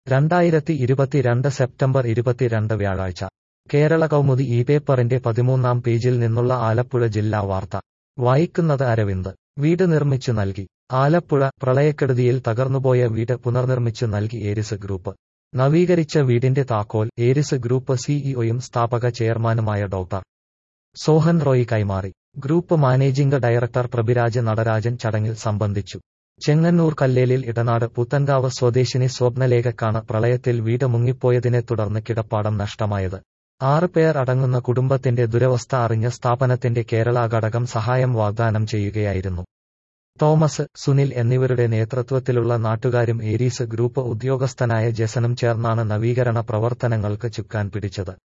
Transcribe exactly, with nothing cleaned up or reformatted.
രണ്ടായിരത്തി ഇരുപത്തിരണ്ട് സെപ്റ്റംബർ ഇരുപത്തിരണ്ട് വ്യാഴാഴ്ച കേരള കൗമുദി ഈ പേപ്പറിന്റെ പതിമൂന്നാം പേജിൽ നിന്നുള്ള ആലപ്പുഴ ജില്ലാ വാർത്ത വായിക്കുന്നത് അരവിന്ദ്. വീട് നിർമ്മിച്ചു നൽകി ആലപ്പുഴ. പ്രളയക്കെടുതിയിൽ തകർന്നുപോയ വീട് പുനർനിർമ്മിച്ചു നൽകി ഏരിസ് ഗ്രൂപ്പ്. നവീകരിച്ച വീടിന്റെ താക്കോൽ ഏരിസ് ഗ്രൂപ്പ് സിഇഒയും സ്ഥാപക ചെയർമാനുമായ ഡോക്ടർ സോഹൻ റോയി കൈമാറി. Group managing director Prabhiraj Natarajan ചടങ്ങിൽ സംബന്ധിച്ചു. ചെങ്ങന്നൂർ കല്ലേലിൽ ഇടനാട് പുത്തൻകാവ് സ്വദേശിനി സ്വപ്നലേഖക്കാണ് പ്രളയത്തിൽ വീട് മുങ്ങിപ്പോയതിനെ തുടർന്ന് കിടപ്പാടം നഷ്ടമായത്. ആറ് പേർ അടങ്ങുന്ന കുടുംബത്തിന്റെ ദുരവസ്ഥ അറിഞ്ഞ സ്ഥാപനത്തിന്റെ കേരള ഘടകം സഹായം വാഗ്ദാനം ചെയ്യുകയായിരുന്നു. തോമസ്, സുനിൽ എന്നിവരുടെ നേതൃത്വത്തിലുള്ള നാട്ടുകാരും ഏരീസ് ഗ്രൂപ്പ് ഉദ്യോഗസ്ഥനായ ജെസനും ചേർന്നാണ് നവീകരണ പ്രവർത്തനങ്ങൾക്ക് ചുക്കാൻ പിടിച്ചത്.